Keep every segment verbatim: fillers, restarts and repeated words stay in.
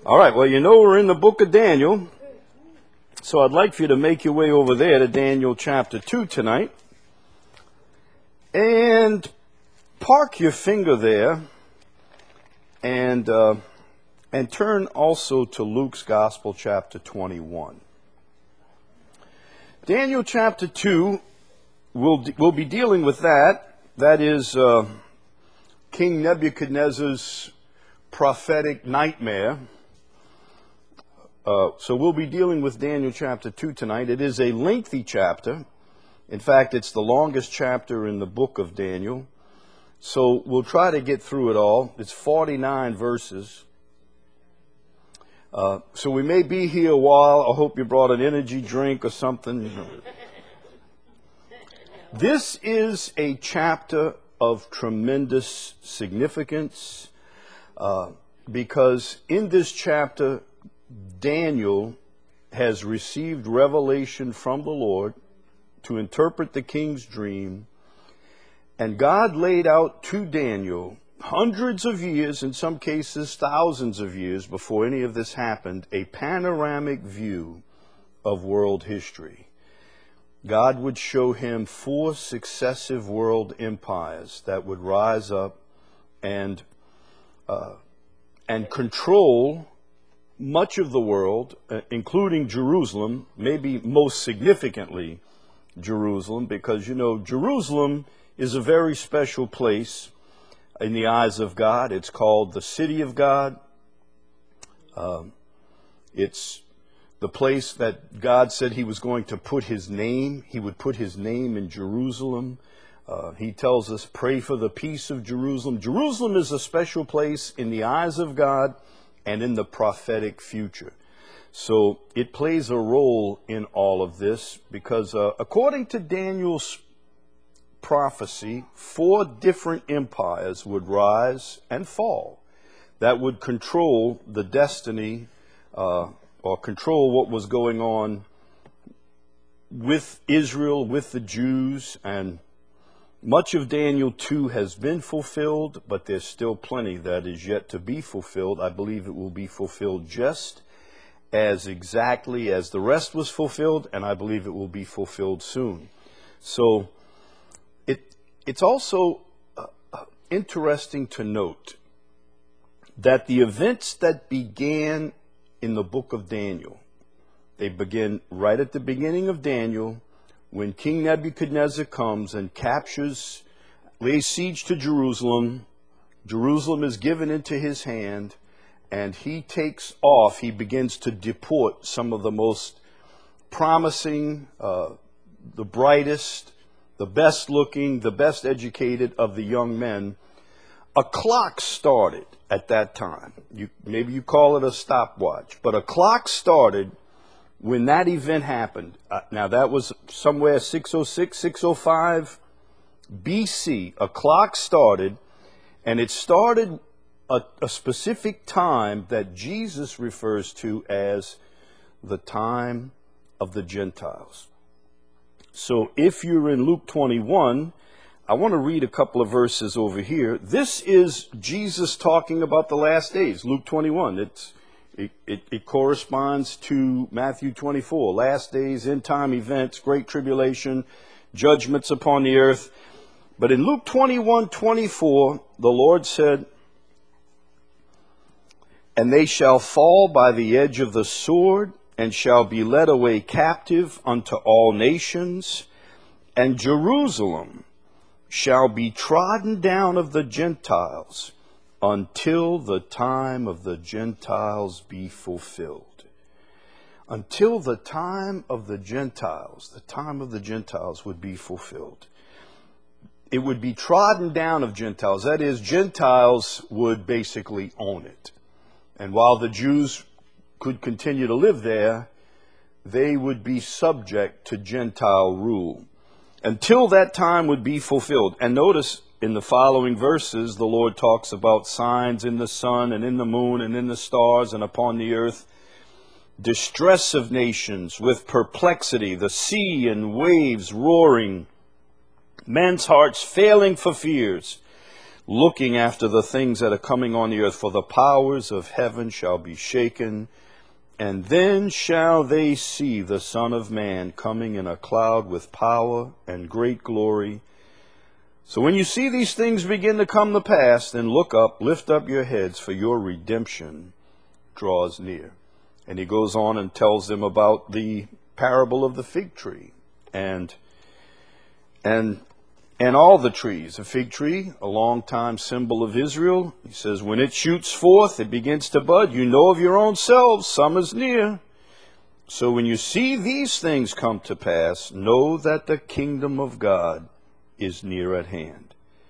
All right, well, you know we're in the book of Daniel, so I'd like for you to make your way over there to Daniel chapter two tonight. And park your finger there and uh, and turn also to Luke's Gospel chapter twenty-one. Daniel chapter two, we'll, we'll be dealing with that. That is uh, King Nebuchadnezzar's prophetic nightmare. Uh, so we'll be dealing with Daniel chapter two tonight. It is a lengthy chapter. In fact, it's the longest chapter in the book of Daniel. So we'll try to get through it all. It's forty-nine verses. Uh, so we may be here a while. I hope you brought an energy drink or something. This is a chapter of tremendous significance uh, because in this chapter, Daniel has received revelation from the Lord to interpret the king's dream, and God laid out to Daniel hundreds of years, in some cases thousands of years before any of this happened, a panoramic view of world history. God would show him four successive world empires that would rise up and uh, and control much of the world, uh, including Jerusalem, maybe most significantly Jerusalem, because, you know, Jerusalem is a very special place in the eyes of God. It's called the city of God. Um, it's the place that God said he was going to put his name. He would put his name in Jerusalem. Uh, he tells us, pray for the peace of Jerusalem. Jerusalem is a special place in the eyes of God and in the prophetic future. So it plays a role in all of this because uh, according to Daniel's prophecy, four different empires would rise and fall that would control the destiny uh, or control what was going on with Israel, with the Jews, and much of Daniel two has been fulfilled, but there's still plenty that is yet to be fulfilled. I believe it will be fulfilled just as exactly as the rest was fulfilled, and I believe it will be fulfilled soon. So it it's also uh, interesting to note that the events that began in the book of Daniel, they begin right at the beginning of Daniel, when King Nebuchadnezzar comes and captures, lays siege to Jerusalem. Jerusalem is given into his hand, and he takes off. He begins to deport some of the most promising, uh, the brightest, the best looking, the best educated of the young men. A clock started at that time. You, maybe you call it a stopwatch, but a clock started when that event happened. Uh, now that was somewhere six oh six, six oh five B C. A clock started, and it started a, a specific time that Jesus refers to as the time of the Gentiles. So if you're in Luke twenty-one, I want to read a couple of verses over here. This is Jesus talking about the last days. Luke twenty-one. It's It, it, it corresponds to Matthew twenty-four, last days, end time events, great tribulation, judgments upon the earth. But in Luke twenty-one, twenty-four, the Lord said, and they shall fall by the edge of the sword, and shall be led away captive unto all nations, and Jerusalem shall be trodden down of the Gentiles, until the time of the Gentiles be fulfilled. Until the time of the Gentiles, the time of the Gentiles would be fulfilled. It would be trodden down of Gentiles. That is, Gentiles would basically own it. And while the Jews could continue to live there, they would be subject to Gentile rule. Until that time would be fulfilled. And notice, in the following verses, the Lord talks about signs in the sun and in the moon and in the stars and upon the earth, distress of nations with perplexity, the sea and waves roaring, men's hearts failing for fears, looking after the things that are coming on the earth. For the powers of heaven shall be shaken, and then shall they see the Son of Man coming in a cloud with power and great glory. So when you see these things begin to come to pass, then look up, lift up your heads, for your redemption draws near. And he goes on and tells them about the parable of the fig tree and and and all the trees. A fig tree, a long time symbol of Israel. He says, when it shoots forth, it begins to bud. You know of your own selves, summer's near. So when you see these things come to pass, know that the kingdom of God is near at hand.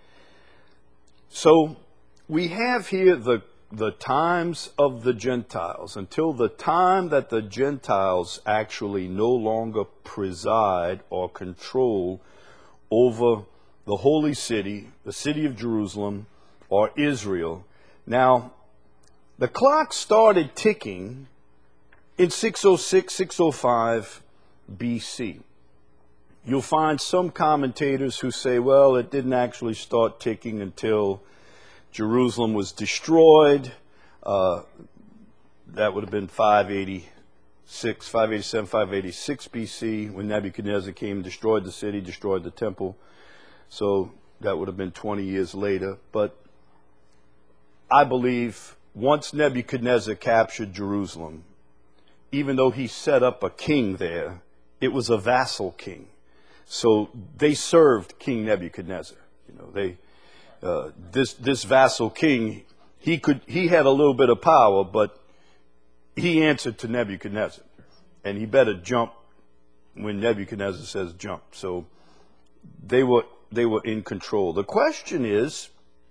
So we have here the the times of the Gentiles, until the time that the Gentiles actually no longer preside or control over the holy city, the city of Jerusalem, or Israel. Now, the clock started ticking in six oh six, six oh five B C. You'll find some commentators who say, well, it didn't actually start ticking until Jerusalem was destroyed. Uh, that would have been five eighty-six, five eighty-seven, five eighty-six B C, when Nebuchadnezzar came and destroyed the city, destroyed the temple. So that would have been twenty years later. But I believe once Nebuchadnezzar captured Jerusalem, even though he set up a king there, it was a vassal king. So they served King Nebuchadnezzar. You know, they uh, this this vassal king, he could he had a little bit of power, but he answered to Nebuchadnezzar, and he better jump when Nebuchadnezzar says jump. So they were they were in control. The question is,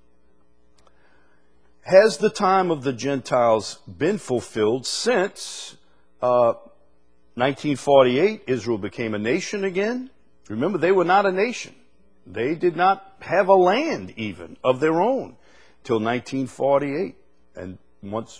has the time of the Gentiles been fulfilled since uh, nineteen forty-eight? Israel became a nation again. Remember, they were not a nation. They did not have a land even of their own till nineteen forty-eight. And once,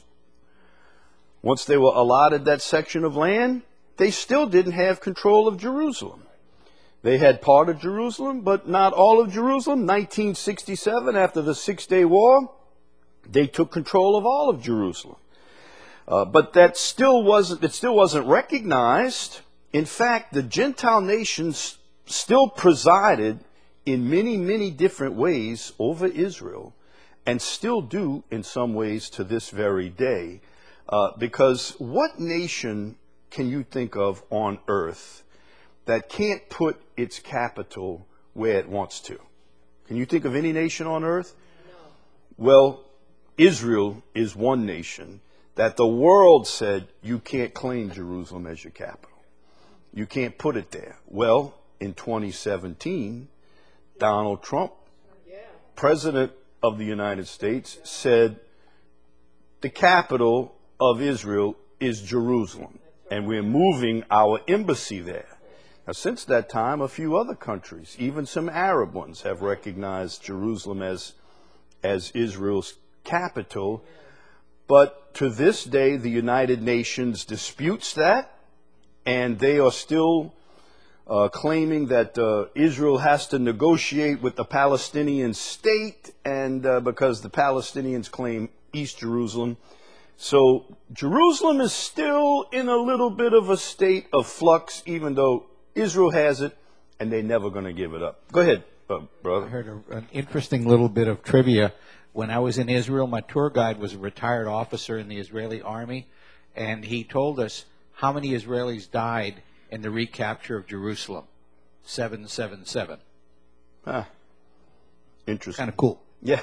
once they were allotted that section of land, they still didn't have control of Jerusalem. They had part of Jerusalem, but not all of Jerusalem. nineteen sixty-seven, after the Six-Day War, they took control of all of Jerusalem. Uh, but that still wasn't, it still wasn't recognized. In fact, the Gentile nations still presided in many, many different ways over Israel, and still do in some ways to this very day. Uh, because what nation can you think of on earth that can't put its capital where it wants to? Can you think of any nation on earth? No. Well, Israel is one nation that the world said, you can't claim Jerusalem as your capital. You can't put it there. Well, in twenty seventeen, Donald Trump, President of the United States, said the capital of Israel is Jerusalem, and we're moving our embassy there. Now, since that time, a few other countries, even some Arab ones, have recognized Jerusalem as, as Israel's capital. But to this day, the United Nations disputes that, and they are still uh, claiming that uh, Israel has to negotiate with the Palestinian state, and uh, because the Palestinians claim East Jerusalem. So Jerusalem is still in a little bit of a state of flux, even though Israel has it, and they're never going to give it up. Go ahead, uh, brother. I heard a, an interesting little bit of trivia. When I was in Israel, my tour guide was a retired officer in the Israeli army, and he told us how many Israelis died in the recapture of Jerusalem. seven seven seven. Ah, interesting. Kind of cool. Yeah.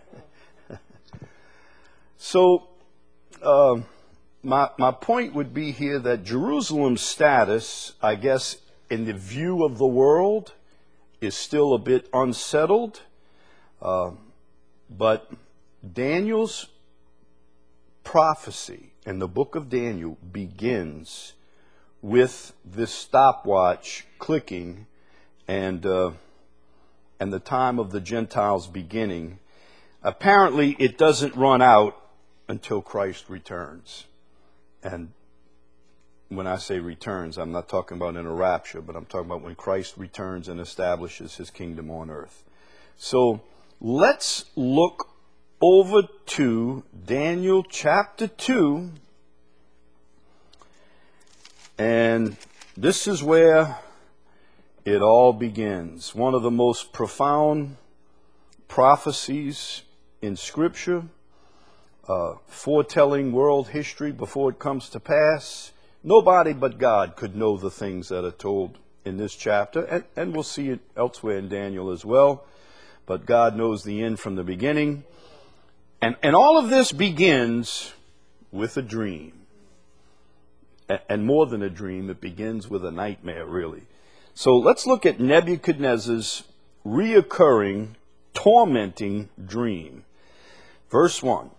So, uh, my my point would be here that Jerusalem's status, I guess, in the view of the world, is still a bit unsettled. Uh, but Daniel's prophecy in the book of Daniel begins with this stopwatch clicking, and uh, and the time of the Gentiles beginning. Apparently, it doesn't run out until Christ returns. And when I say returns, I'm not talking about in a rapture, but I'm talking about when Christ returns and establishes his kingdom on earth. So let's look over to Daniel chapter two. And this is where it all begins. One of the most profound prophecies in Scripture, uh, foretelling world history before it comes to pass. Nobody but God could know the things that are told in this chapter, and, and we'll see it elsewhere in Daniel as well. But God knows the end from the beginning. And, and all of this begins with a dream. And more than a dream, it begins with a nightmare, really. So let's look at Nebuchadnezzar's reoccurring, tormenting dream. Verse one.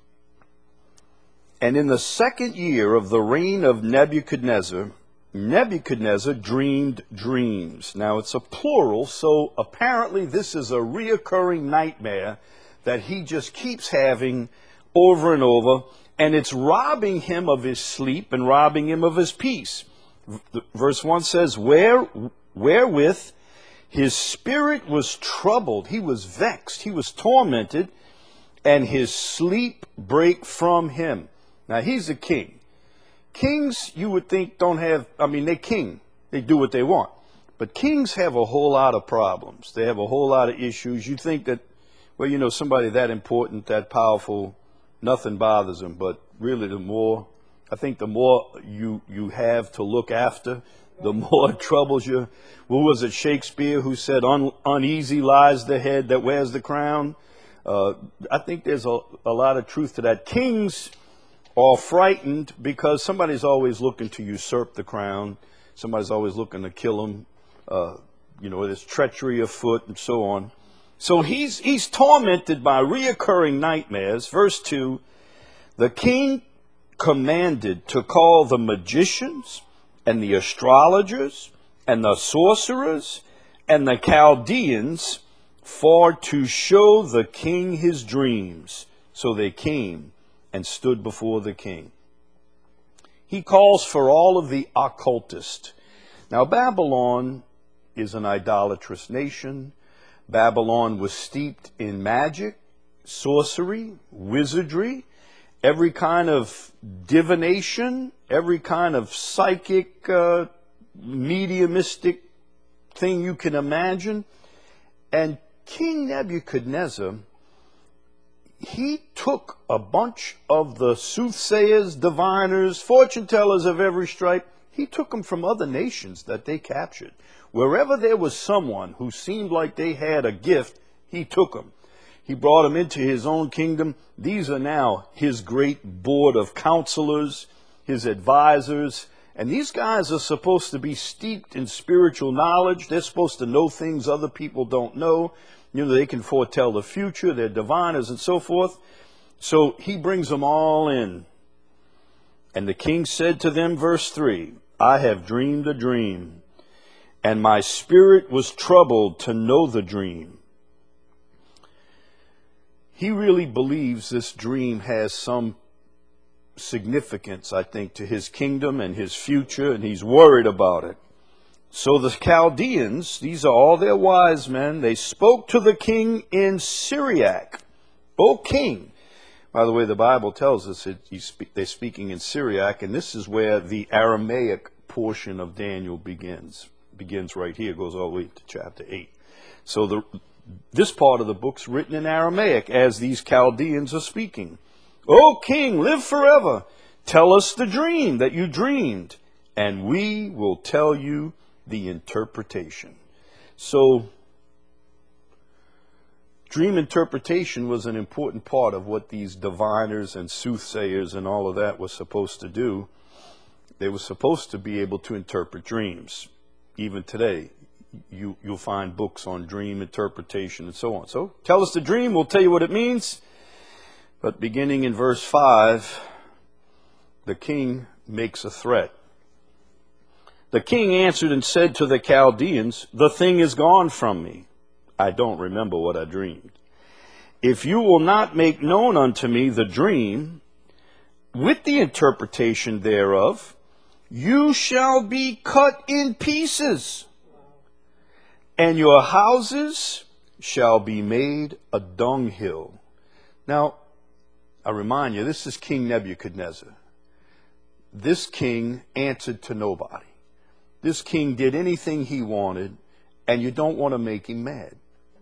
And in the second year of the reign of Nebuchadnezzar, Nebuchadnezzar dreamed dreams. Now it's a plural, so apparently this is a reoccurring nightmare that he just keeps having over and over. And it's robbing him of his sleep and robbing him of his peace. Verse one says, Where, wherewith his spirit was troubled, he was vexed, he was tormented, and his sleep brake from him. Now he's a king. Kings, you would think, don't have, I mean, they're king. They do what they want. But kings have a whole lot of problems. They have a whole lot of issues. You think that, well, you know, somebody that important, that powerful, nothing bothers them, but really the more, I think the more you, you have to look after, the more troubles you. Who was it, Shakespeare, who said, Un, uneasy lies the head that wears the crown? Uh, I think there's a, a lot of truth to that. Kings are frightened because somebody's always looking to usurp the crown. Somebody's always looking to kill them. Uh, you know, there's treachery afoot and so on. So he's, he's tormented by reoccurring nightmares. Verse two, the king commanded to call the magicians and the astrologers and the sorcerers and the Chaldeans for to show the king his dreams. So they came and stood before the king. He calls for all of the occultists. Now Babylon is an idolatrous nation. Babylon was steeped in magic, sorcery, wizardry, every kind of divination, every kind of psychic, uh, mediumistic thing you can imagine. And King Nebuchadnezzar, he took a bunch of the soothsayers, diviners, fortune tellers of every stripe. He took them from other nations that they captured. Wherever there was someone who seemed like they had a gift, he took them. He brought them into his own kingdom. These are now his great board of counselors, his advisors. And these guys are supposed to be steeped in spiritual knowledge. They're supposed to know things other people don't know. You know, they can foretell the future. They're diviners and so forth. So he brings them all in. And the king said to them, verse three, I have dreamed a dream, and my spirit was troubled to know the dream. He really believes this dream has some significance, I think, to his kingdom and his future, and he's worried about it. So the Chaldeans, these are all their wise men, they spoke to the king in Syriac. O king. By the way, the Bible tells us that they're speaking in Syriac, and this is where the Aramaic portion of Daniel begins. Begins right here, goes all the way to chapter eight. So the, this part of the book's written in Aramaic as these Chaldeans are speaking. O king, live forever. Tell us the dream that you dreamed, and we will tell you the interpretation. So, dream interpretation was an important part of what these diviners and soothsayers and all of that was supposed to do. They were supposed to be able to interpret dreams. Even today, you, you'll find books on dream interpretation and so on. So, tell us the dream, we'll tell you what it means. But beginning in verse five, the king makes a threat. The king answered and said to the Chaldeans, the thing is gone from me. I don't remember what I dreamed. If you will not make known unto me the dream, with the interpretation thereof, you shall be cut in pieces, and your houses shall be made a dunghill. Now, I remind you, this is King Nebuchadnezzar. This king answered to nobody. This king did anything he wanted, and you don't want to make him mad.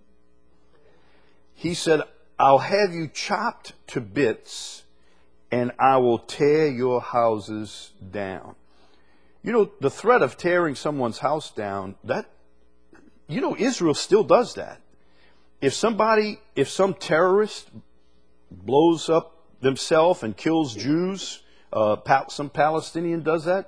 He said, I'll have you chopped to bits, and I will tear your houses down. You know, the threat of tearing someone's house down, that, you know, Israel still does that. If somebody, if some terrorist blows up themselves and kills Jews, uh, some Palestinian does that,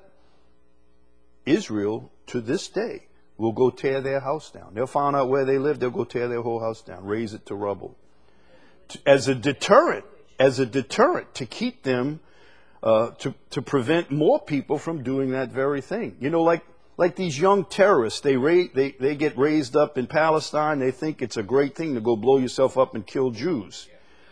Israel, to this day, will go tear their house down. They'll find out where they live, they'll go tear their whole house down, raise it to rubble. As a deterrent, as a deterrent to keep them, uh, to, to prevent more people from doing that very thing. You know, like like these young terrorists, they, ra- they, they get raised up in Palestine, they think it's a great thing to go blow yourself up and kill Jews.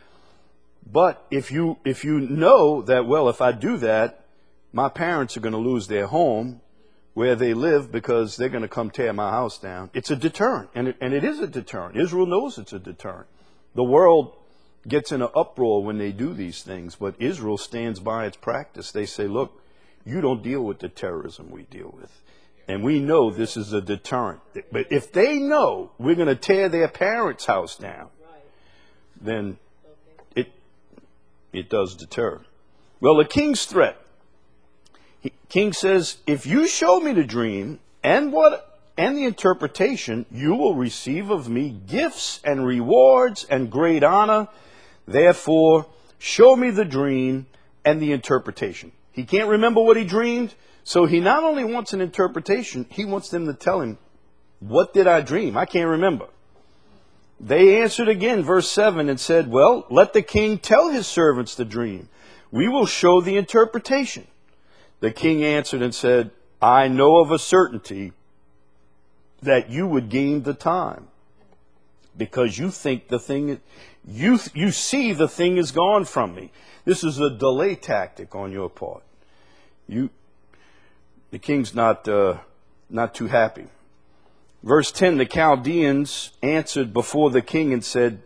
But if you, if you know that, well, if I do that, my parents are going to lose their home where they live because they're going to come tear my house down. It's a deterrent, and it, and it is a deterrent. Israel knows it's a deterrent. The world gets in an uproar when they do these things, but Israel stands by its practice. They say, look, you don't deal with the terrorism we deal with. And we know this is a deterrent. But if they know we're going to tear their parents' house down, then it it does deter. Well, the king's threat. He, king says, if you show me the dream and what and the interpretation, you will receive of me gifts and rewards and great honor. Therefore, show me the dream and the interpretation. He can't remember what he dreamed, so he not only wants an interpretation, he wants them to tell him, what did I dream? I can't remember. They answered again, verse seven, and said, well, let the king tell his servants the dream. We will show the interpretation. The king answered and said, I know of a certainty that you would gain the time, because you think the thing, you, you see the thing is gone from me. This is a delay tactic on your part. You, the king's not, uh, not too happy. Verse ten, the Chaldeans answered before the king and said,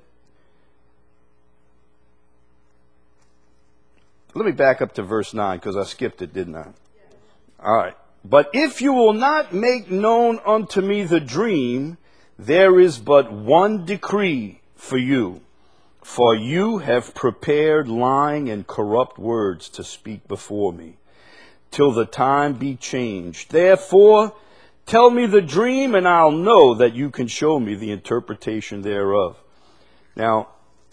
let me back up to verse nine because I skipped it, didn't I? All right. But if you will not make known unto me the dream, there is but one decree for you. For you have prepared lying and corrupt words to speak before me, till the time be changed. Therefore, tell me the dream, and I'll know that you can show me the interpretation thereof. Now,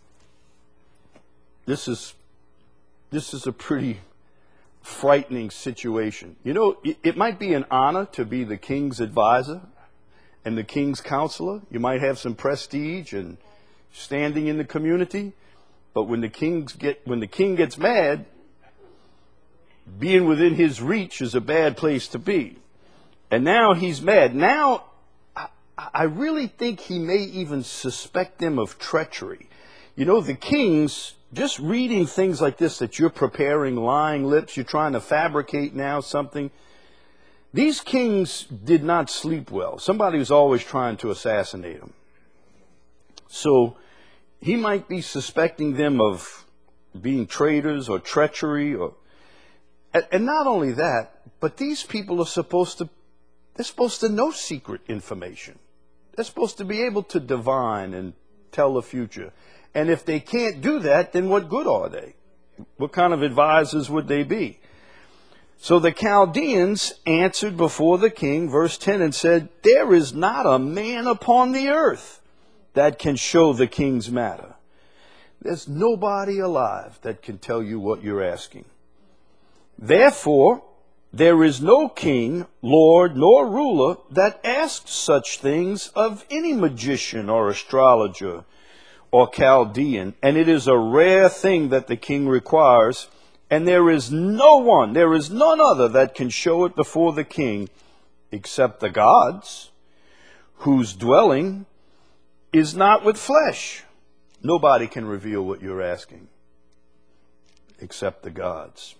this is this is a pretty frightening situation. You know, it, it might be an honor to be the king's advisor and the king's counselor. You might have some prestige and standing in the community, but when the kings get when the king gets mad, being within his reach is a bad place to be. And now he's mad. Now, I, I really think he may even suspect them of treachery. You know, the kings, just reading things like this, that you're preparing lying lips, you're trying to fabricate now something. These kings did not sleep well. Somebody was always trying to assassinate them. So he might be suspecting them of being traitors or treachery. or, And not only that, but these people are supposed to, they're supposed to know secret information. They're supposed to be able to divine and tell the future. And if they can't do that, then what good are they? What kind of advisors would they be? So the Chaldeans answered before the king, verse ten, and said, there is not a man upon the earth that can show the king's matter. There's nobody alive that can tell you what you're asking. Therefore, there is no king, lord, nor ruler that asks such things of any magician or astrologer or Chaldean, and it is a rare thing that the king requires, and there is no one, there is none other that can show it before the king except the gods, whose dwelling is not with flesh. Nobody can reveal what you're asking except the gods.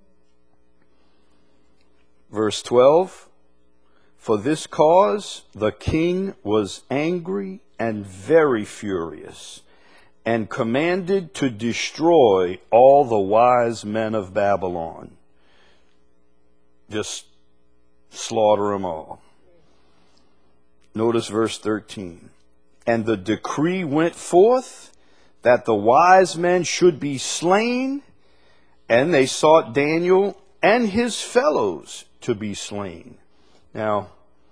Verse twelve, for this cause the king was angry and very furious, and commanded to destroy all the wise men of Babylon. Just slaughter them all. Notice verse thirteen. And the decree went forth that the wise men should be slain, and they sought Daniel and his fellows to be slain. Now,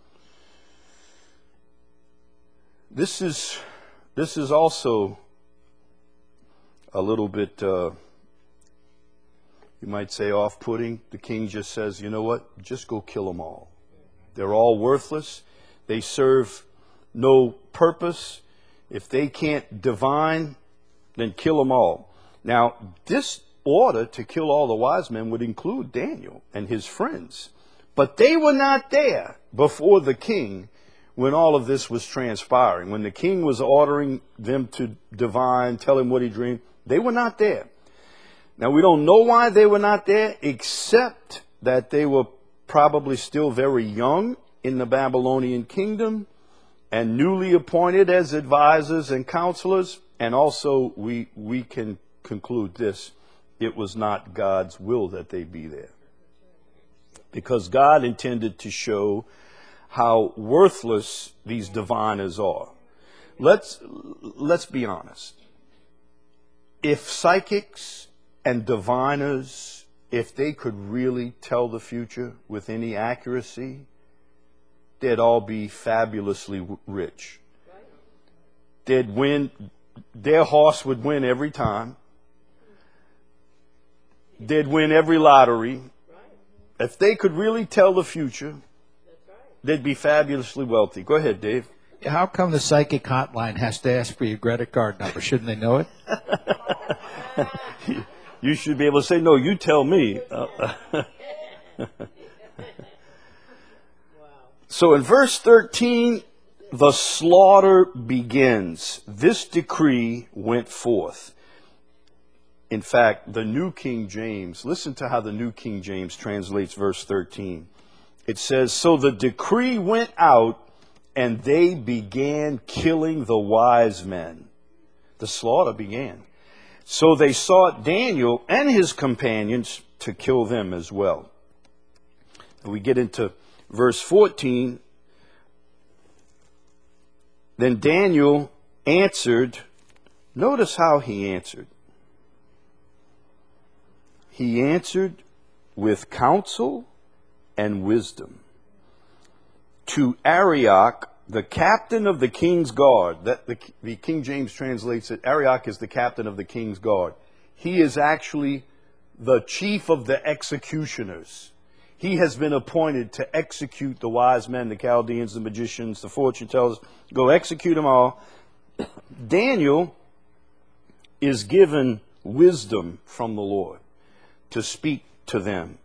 this is this is also a little bit, uh, you might say, off-putting. The king just says, you know what, just go kill them all. They're all worthless. They serve no purpose. If they can't divine, then kill them all. Now, this order to kill all the wise men would include Daniel and his friends. But they were not there before the king when all of this was transpiring. When the king was ordering them to divine, tell him what he dreamed, they were not there. Now, we don't know why they were not there, except that they were probably still very young in the Babylonian kingdom and newly appointed as advisors and counselors. And also, we, we can conclude this. It was not God's will that they be there. Because God intended to show how worthless these diviners are. Let's, let's be honest. If psychics and diviners, if they could really tell the future with any accuracy, they'd all be fabulously rich. They'd win, their horse would win every time. They'd win every lottery. If they could really tell the future, they'd be fabulously wealthy. Go ahead, Dave. How come the psychic hotline has to ask for your credit card number? Shouldn't they know it? You should be able to say, no, you tell me. So in verse thirteen, the slaughter begins. This decree went forth. In fact, the New King James, listen to how the New King James translates verse thirteen. It says, so the decree went out, and they began killing the wise men. The slaughter began. So they sought Daniel and his companions to kill them as well. And we get into verse fourteen. Then Daniel answered. Notice how he answered. He answered with counsel and wisdom to Arioch, the captain of the king's guard. That the, the King James translates it, Arioch is the captain of the king's guard. He is actually the chief of the executioners. He has been appointed to execute the wise men, the Chaldeans, the magicians, the fortune tellers. Go execute them all. Daniel is given wisdom from the Lord to speak to them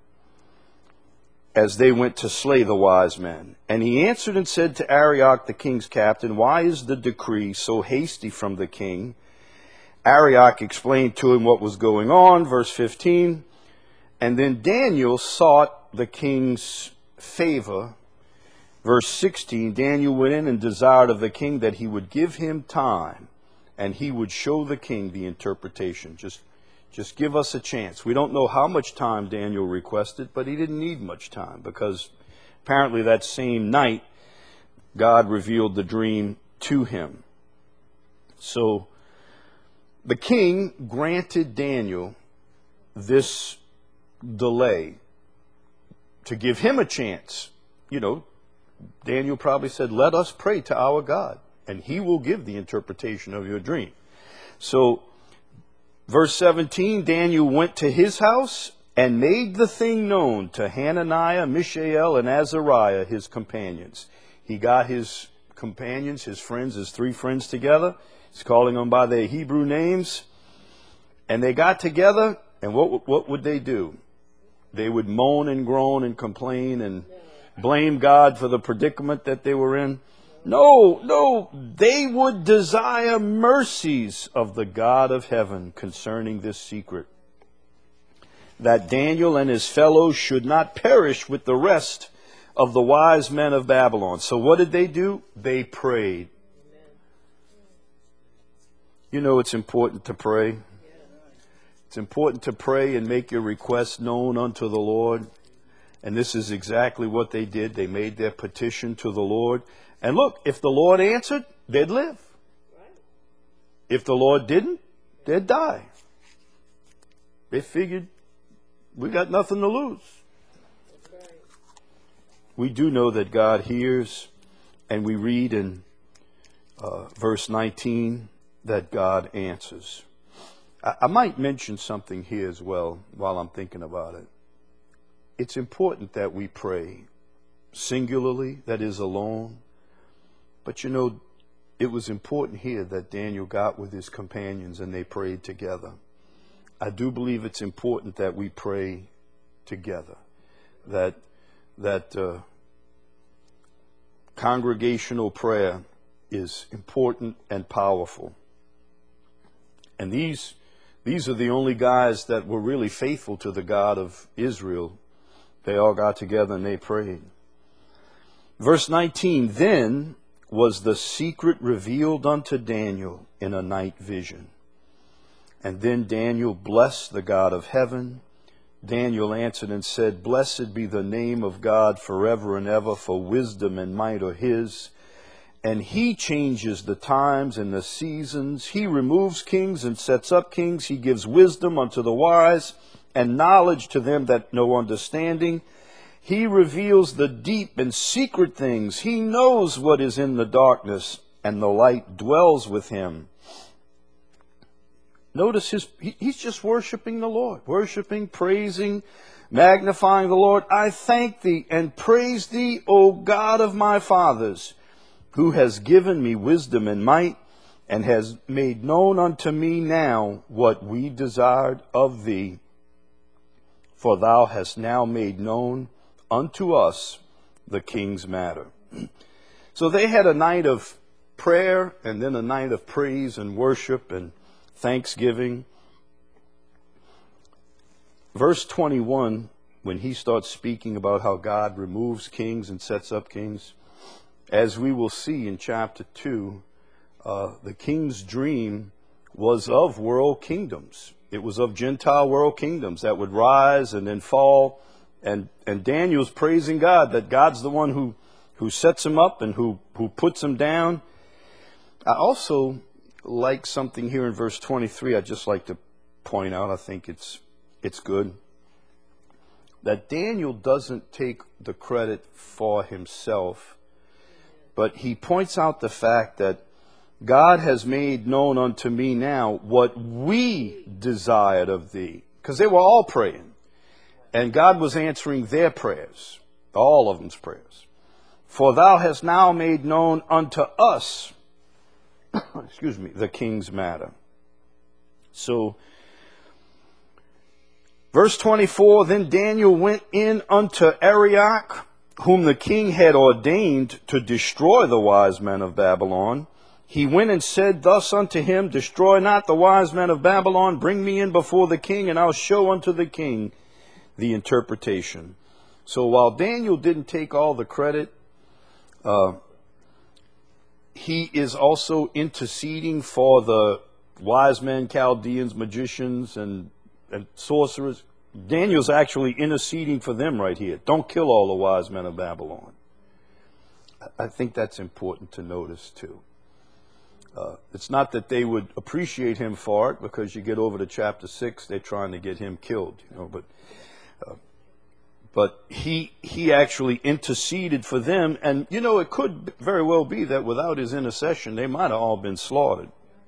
as they went to slay the wise men. And he answered and said to Arioch, the king's captain, why is the decree so hasty from the king? Arioch explained to him what was going on, verse fifteen. And then Daniel sought the king's favor. Verse sixteen, Daniel went in and desired of the king that he would give him time, and he would show the king the interpretation. Just Just give us a chance. We don't know how much time Daniel requested, but he didn't need much time because apparently that same night, God revealed the dream to him. So the king granted Daniel this delay to give him a chance. You know, Daniel probably said, let us pray to our God, and he will give the interpretation of your dream. So verse seventeen, Daniel went to his house and made the thing known to Hananiah, Mishael, and Azariah, his companions. He got his companions, his friends, his three friends together. He's calling them by their Hebrew names. And they got together, and what, what would they do? They would moan and groan and complain and blame God for the predicament that they were in. No, no, they would desire mercies of the God of heaven concerning this secret, that Daniel and his fellows should not perish with the rest of the wise men of Babylon. So what did they do? They prayed. You know, it's important to pray. It's important to pray and make your requests known unto the Lord. And this is exactly what they did. They made their petition to the Lord. And look, if the Lord answered, they'd live. If the Lord didn't, they'd die. They figured, we got nothing to lose. We do know that God hears, and we read in uh, verse nineteen that God answers. I, I might mention something here as well while I'm thinking about it. It's important that we pray singularly, that is alone. But you know, it was important here that Daniel got with his companions and they prayed together. I do believe it's important that we pray together. That that uh, congregational prayer is important and powerful. And these these are the only guys that were really faithful to the God of Israel. They all got together and they prayed. Verse nineteen, then was the secret revealed unto Daniel in a night vision. And then Daniel blessed the God of heaven. Daniel answered and said, blessed be the name of God forever and ever, for wisdom and might are his. And he changes the times and the seasons. He removes kings and sets up kings. He gives wisdom unto the wise and knowledge to them that know understanding. He reveals the deep and secret things. He knows what is in the darkness, and the light dwells with him. Notice his, he, he's just worshiping the Lord, worshiping, praising, magnifying the Lord. I thank thee and praise thee, O God of my fathers, who has given me wisdom and might, and has made known unto me now what we desired of thee. For thou hast now made known unto us the king's matter. So they had a night of prayer and then a night of praise and worship and thanksgiving. Verse twenty-one, when he starts speaking about how God removes kings and sets up kings, as we will see in chapter two, uh, the king's dream was of world kingdoms. It was of Gentile world kingdoms that would rise and then fall. And and Daniel's praising God, that God's the one who, who sets him up and who, who puts him down. I also like something here in verse twenty-three I'd just like to point out. I think it's it's good. That Daniel doesn't take the credit for himself, but he points out the fact that God has made known unto me now what we desired of thee. Because they were all praying. And God was answering their prayers, all of them's prayers. For thou hast now made known unto us, excuse me, the king's matter. So, verse twenty-four, then Daniel went in unto Arioch, whom the king had ordained to destroy the wise men of Babylon. He went and said thus unto him, destroy not the wise men of Babylon, bring me in before the king, and I'll show unto the king the interpretation. So while Daniel didn't take all the credit, uh, he is also interceding for the wise men, Chaldeans, magicians, and, and sorcerers. Daniel's actually interceding for them right here. Don't kill all the wise men of Babylon. I think that's important to notice too. Uh, it's not that they would appreciate him for it, because you get over to chapter six, they're trying to get him killed, you know, but Uh, but he he actually interceded for them. And, you know, it could very well be that without his intercession, they might have all been slaughtered.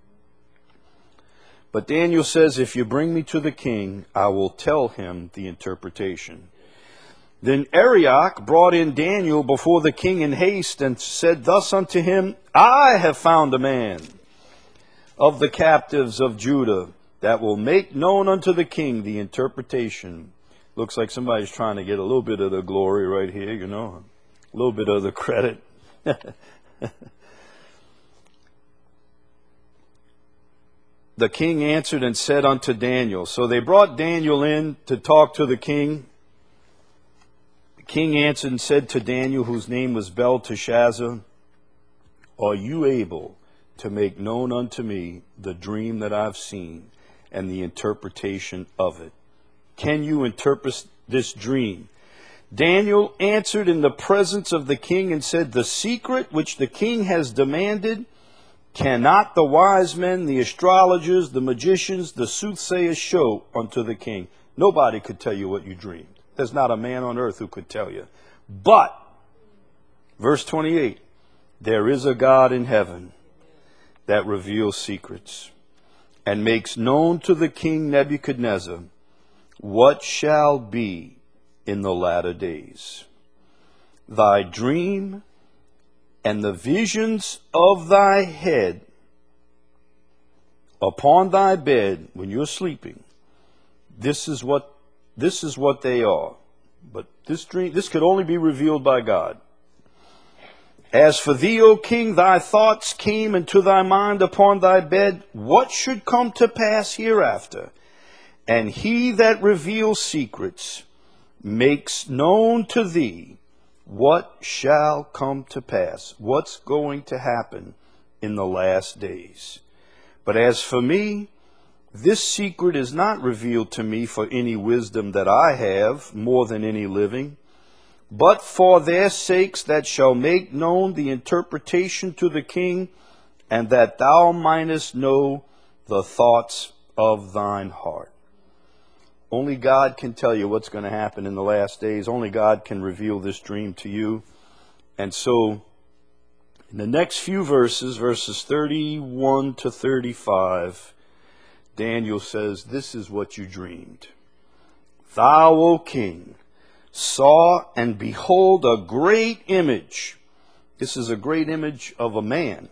But Daniel says, if you bring me to the king, I will tell him the interpretation. Then Arioch brought in Daniel before the king in haste, and said thus unto him, I have found a man of the captives of Judah that will make known unto the king the interpretation. Looks like somebody's trying to get a little bit of the glory right here, you know, a little bit of the credit. The king answered and said unto Daniel. So they brought Daniel in to talk to the king. The king answered and said to Daniel, whose name was Belteshazzar, are you able to make known unto me the dream that I've seen and the interpretation of it. Can you interpret this dream? Daniel answered in the presence of the king and said, the secret which the king has demanded, cannot the wise men, the astrologers, the magicians, the soothsayers show unto the king? Nobody could tell you what you dreamed. There's not a man on earth who could tell you. But, verse twenty-eight, there is a God in heaven that reveals secrets and makes known to the king Nebuchadnezzar what shall be in the latter days. Thy dream and the visions of thy head upon thy bed when you're sleeping, this is what this is what they are. But this dream, this could only be revealed by God. As for thee, O king, thy thoughts came into thy mind upon thy bed, what should come to pass hereafter? And he that reveals secrets makes known to thee what shall come to pass, what's going to happen in the last days. But as for me, this secret is not revealed to me for any wisdom that I have more than any living, but for their sakes that shall make known the interpretation to the king, and that thou mightest know the thoughts of thine heart. Only God can tell you what's going to happen in the last days. Only God can reveal this dream to you. And so, in the next few verses, verses thirty-one to thirty-five, Daniel says, this is what you dreamed. Thou, O king, saw and behold a great image. This is a great image of a man.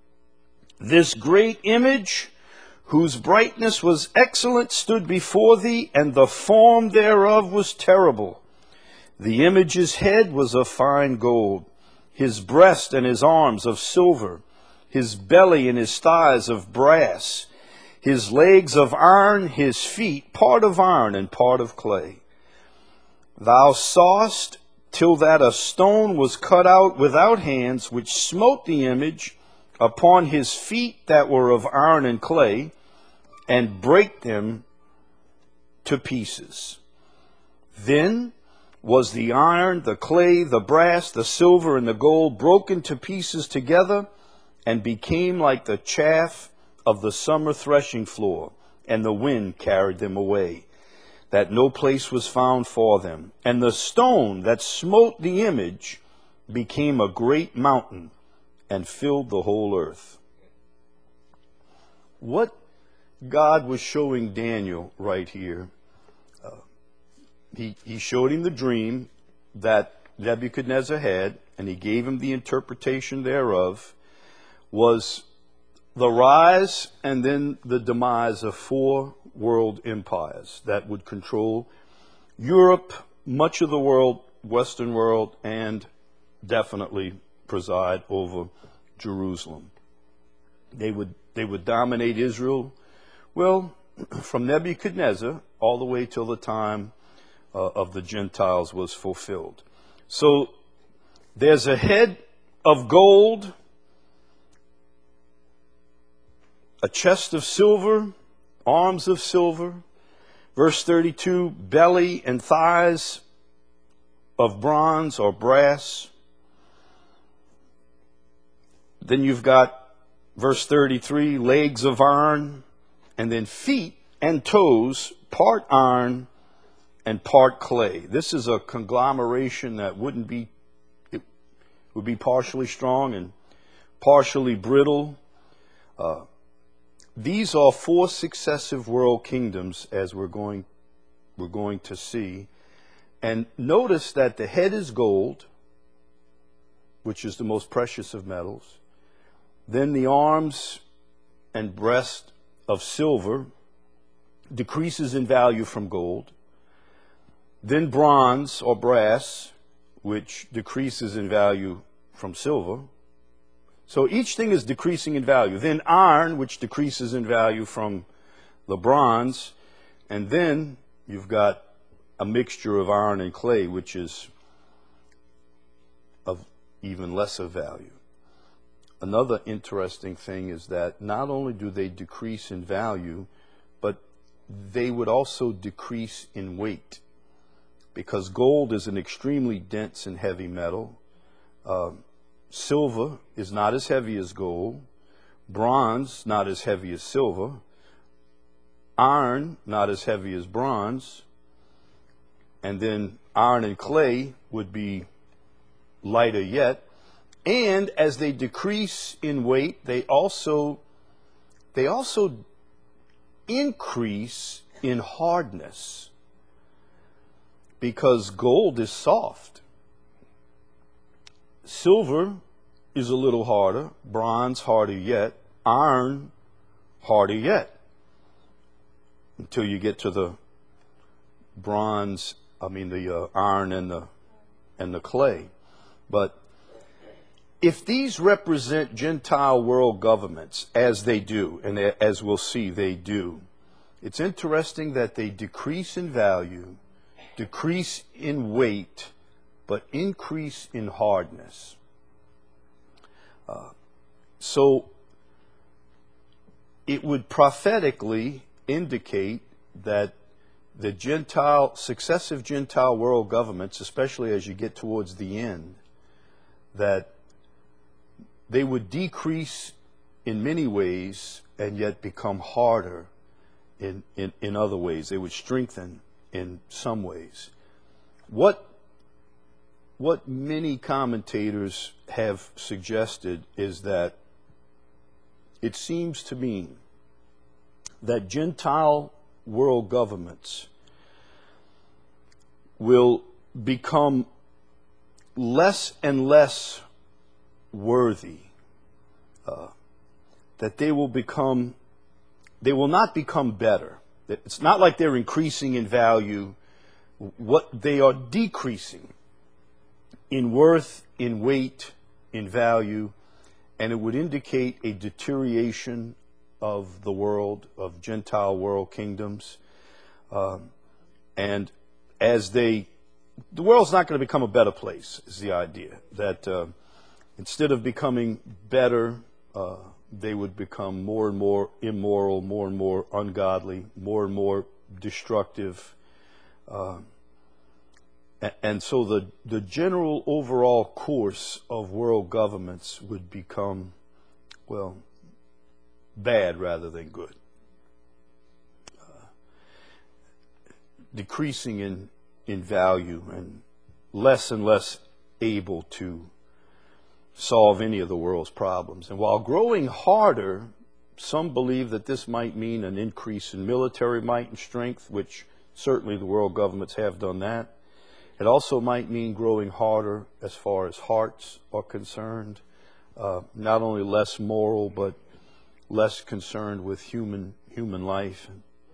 This great image, whose brightness was excellent, stood before thee, and the form thereof was terrible. The image's head was of fine gold, his breast and his arms of silver, his belly and his thighs of brass, his legs of iron, his feet part of iron and part of clay. Thou sawest till that a stone was cut out without hands, which smote the image upon his feet that were of iron and clay, and brake them to pieces. Then was the iron, the clay, the brass, the silver, and the gold broken to pieces together, and became like the chaff of the summer threshing floor, and the wind carried them away, that no place was found for them. And the stone that smote the image became a great mountain, and filled the whole earth. What God was showing Daniel right here, uh, he, he showed him the dream that Nebuchadnezzar had, and he gave him the interpretation thereof, was the rise and then the demise of four world empires that would control Europe, much of the world, Western world, and definitely preside over Jerusalem. They would, they would dominate Israel, well, from Nebuchadnezzar all the way till the time uh, of the Gentiles was fulfilled. So there's a head of gold, a chest of silver, arms of silver. Verse thirty-two, belly and thighs of bronze or brass. Then you've got verse thirty-three, legs of iron, and then feet and toes, part iron and part clay. This is a conglomeration that wouldn't be, it would be partially strong and partially brittle. Uh, these are four successive world kingdoms, as we're going, we're going to see. And notice that the head is gold, which is the most precious of metals. Then the arms and breast of silver decreases in value from gold. Then bronze or brass, which decreases in value from silver. So each thing is decreasing in value. Then iron, which decreases in value from the bronze. And then you've got a mixture of iron and clay, which is of even lesser value. another interesting thing is that not only do they decrease in value, but they would also decrease in weight, because gold is an extremely dense and heavy metal. Uh, silver is not as heavy as gold. Bronze, not as heavy as silver. Iron, not as heavy as bronze. And then iron and clay would be lighter yet. And as they decrease in weight, they also they also increase in hardness, because gold is soft. Silver is a little harder, bronze harder yet, iron harder yet, until you get to the bronze, I mean the uh, iron and the and the clay. But if these represent Gentile world governments, as they do, and as we'll see they do, it's interesting that they decrease in value, decrease in weight, but increase in hardness. Uh, so it would prophetically indicate that the Gentile, successive Gentile world governments, especially as you get towards the end, that they would decrease in many ways and yet become harder in, in, in other ways. They would strengthen in some ways. What, what many commentators have suggested is that it seems to me that Gentile world governments will become less and less worthy, uh, that they will become, they will not become better. It's not like they're increasing in value. What they are decreasing in worth, in weight, in value, and it would indicate a deterioration of the world, of Gentile world kingdoms. Um, and as they, the world's not going to become a better place, is the idea. That uh, instead of becoming better, uh, they would become more and more immoral, more and more ungodly, more and more destructive. Uh, and, and so the, the general overall course of world governments would become, well, bad rather than good. Uh, decreasing in, in value and less and less able to solve any of the world's problems. And while growing harder, some believe that this might mean an increase in military might and strength, which certainly the world governments have done that. It also might mean growing harder as far as hearts are concerned, uh, not only less moral, but less concerned with human human life.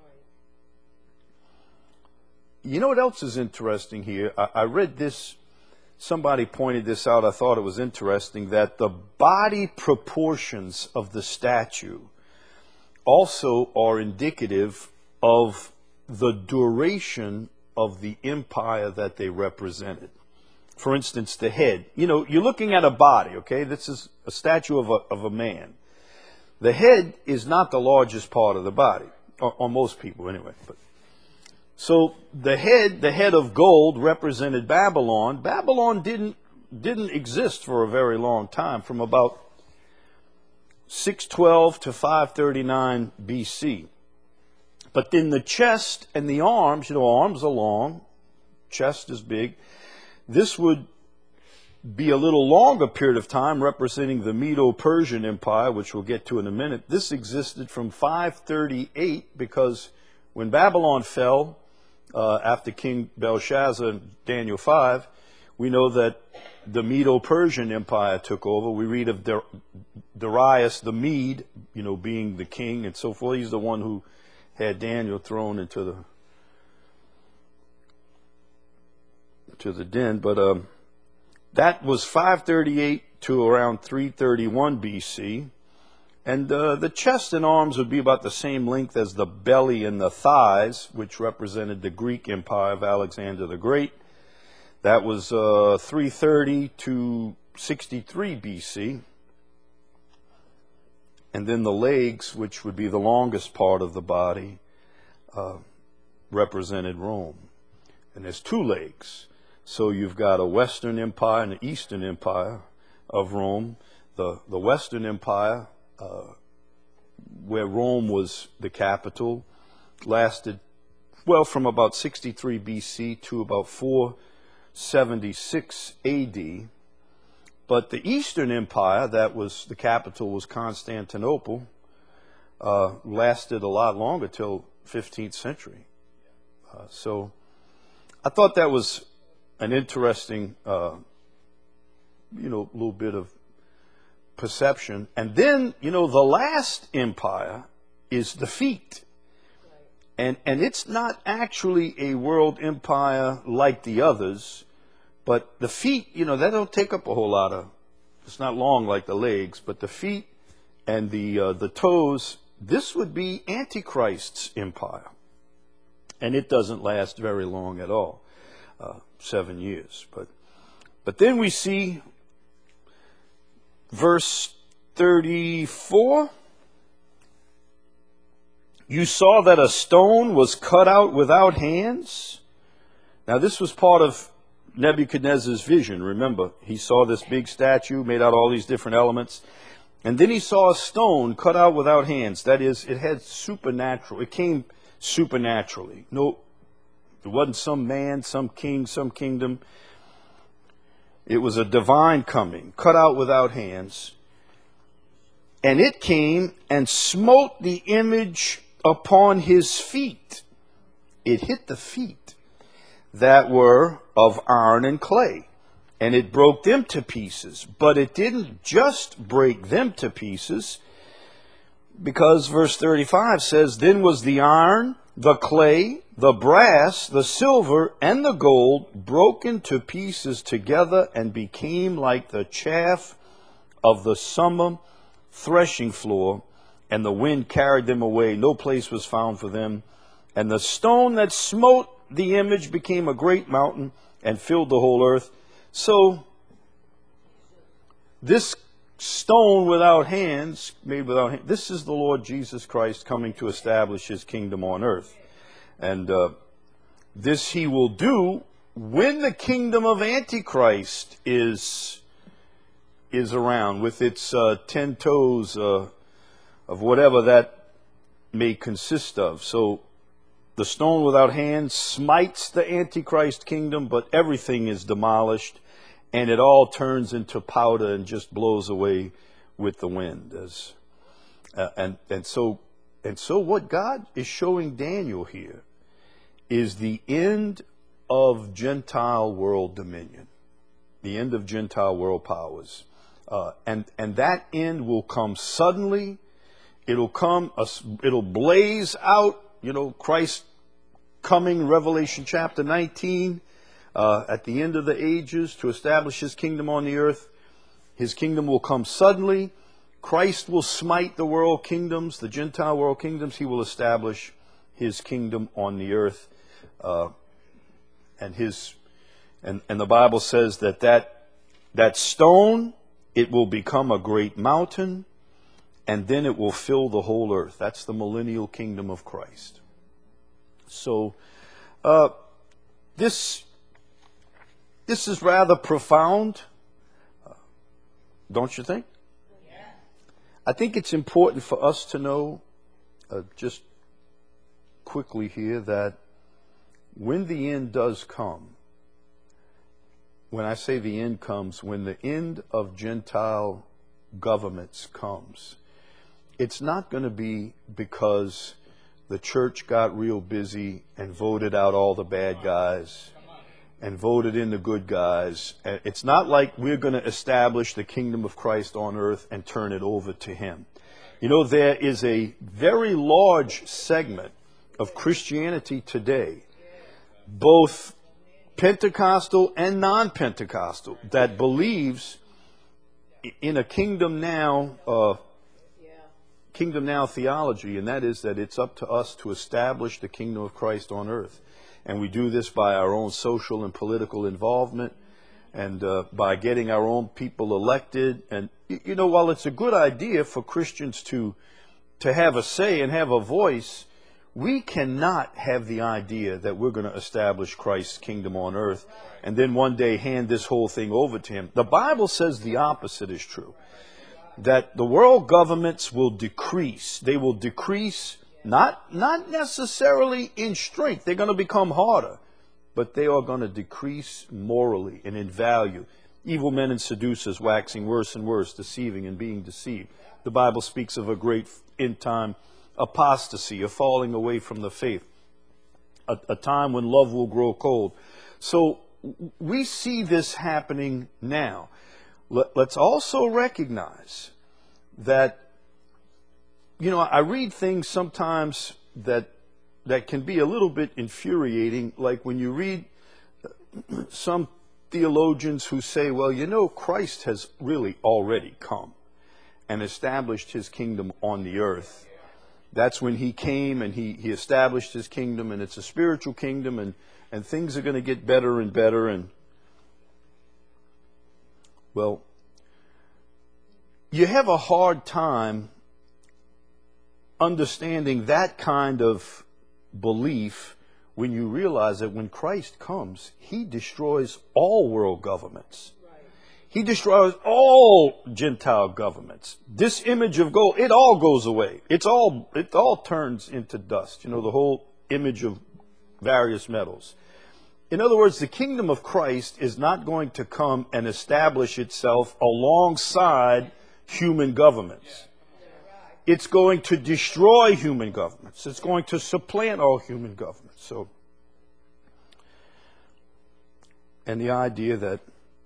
You know what else is interesting here? I, I read this, somebody pointed this out, I thought it was interesting, that the body proportions of the statue also are indicative of the duration of the empire that they represented. For instance, the head. You know, you're looking at a body, okay? This is a statue of a, of a man. The head is not the largest part of the body, or, or most people anyway. But, so the head, the head of gold represented Babylon. Babylon didn't, didn't exist for a very long time, from about six twelve to five thirty-nine B C. But then the chest and the arms, you know, arms are long, chest is big. This would be a little longer period of time, representing the Medo-Persian Empire, which we'll get to in a minute. This existed from five thirty-eight, because when Babylon fell, uh, after King Belshazzar in Daniel five, we know that the Medo-Persian Empire took over. We read of Dar- Darius the Mede, you know, being the king and so forth. He's the one who had Daniel thrown into the to the den. But um, that was five thirty-eight to around three thirty-one B C. And uh, the chest and arms would be about the same length as the belly and the thighs, which represented the Greek Empire of Alexander the Great. That was uh, three thirty to sixty-three B C. and then the legs, which would be the longest part of the body, uh, represented Rome. And there's two legs. So you've got a Western Empire and an Eastern Empire of Rome. The, the Western Empire, uh, where Rome was the capital, lasted, well, from about sixty-three B C to about four seventy-six A D. But the Eastern Empire, that was, the capital was Constantinople, uh, lasted a lot longer, till fifteenth century. Uh, so I thought that was an interesting, uh, you know, little bit of perception. And then, you know, the last empire is the feet. And, and it's not actually a world empire like the others, but the feet, you know, that don't take up a whole lot of, it's not long like the legs, but the feet and the, uh, the toes, this would be Antichrist's empire. And it doesn't last very long at all, uh, seven years. But, but then we see verse thirty-four. You saw that a stone was cut out without hands. Now this was part of Nebuchadnezzar's vision. Remember, he saw this big statue made out of all these different elements. And then he saw a stone cut out without hands. That is, it had supernatural. It came supernaturally. No, it wasn't some man, some king, some kingdom. It was a divine coming, cut out without hands. And it came and smote the image upon his feet. It hit the feet that were of iron and clay, and it broke them to pieces. But it didn't just break them to pieces, because verse thirty-five says, then was the iron, the clay, the brass, the silver, and the gold broken to pieces together, and became like the chaff of the summer threshing floor, and the wind carried them away. No place was found for them. And the stone that smote the image became a great mountain and filled the whole earth. So this stone without hands, made without hands, this is the Lord Jesus Christ coming to establish his kingdom on earth. And uh, this he will do when the kingdom of Antichrist is is around, with its uh, ten toes uh, of whatever that may consist of. So the stone without hands smites the Antichrist kingdom, but everything is demolished, and it all turns into powder and just blows away with the wind. As uh, and and so and so, what God is showing Daniel here is the end of Gentile world dominion, the end of Gentile world powers. Uh, and, and that end will come suddenly. It'll come, uh, it'll blaze out, you know, Christ coming, Revelation chapter nineteen, uh, at the end of the ages to establish his kingdom on the earth. His kingdom will come suddenly. Christ will smite the world kingdoms, the Gentile world kingdoms. He will establish his kingdom on the earth. Uh, and his, and, and the Bible says that that, that stone, it will become a great mountain, and then it will fill the whole earth. That's the millennial kingdom of Christ. So, uh, this, this is rather profound, uh, don't you think? Yeah. I think it's important for us to know, uh, just quickly here, that when the end does come, when I say the end comes, when the end of Gentile governments comes, it's not going to be because the church got real busy and voted out all the bad guys and voted in the good guys. It's not like we're going to establish the kingdom of Christ on earth and turn it over to him. You know, there is a very large segment of Christianity today, both Pentecostal and non-Pentecostal, that believes in a kingdom now, uh, kingdom now theology, and that is that it's up to us to establish the kingdom of Christ on earth. And we do this by our own social and political involvement. and uh, by getting our own people elected. And, you know, while it's a good idea for Christians to, to have a say and have a voice, we cannot have the idea that we're going to establish Christ's kingdom on earth and then one day hand this whole thing over to him. The Bible says the opposite is true, that the world governments will decrease. They will decrease, not, not necessarily in strength. They're going to become harder, but they are going to decrease morally and in value. Evil men and seducers waxing worse and worse, deceiving and being deceived. The Bible speaks of a great end time apostasy, a falling away from the faith, a, a time when love will grow cold. So we see this happening now. Let, let's also recognize that, you know, I read things sometimes that that can be a little bit infuriating, like when you read some theologians who say, well, you know, Christ has really already come and established his kingdom on the earth. That's when he came and he, he established his kingdom, and it's a spiritual kingdom, and, and things are going to get better and better. And, well, you have a hard time understanding that kind of belief when you realize that when Christ comes, he destroys all world governments. He destroys all Gentile governments. This image of gold, it all goes away. It's all, it all turns into dust. You know, the whole image of various metals. In other words, the kingdom of Christ is not going to come and establish itself alongside human governments. It's going to destroy human governments. It's going to supplant all human governments. So, and the idea that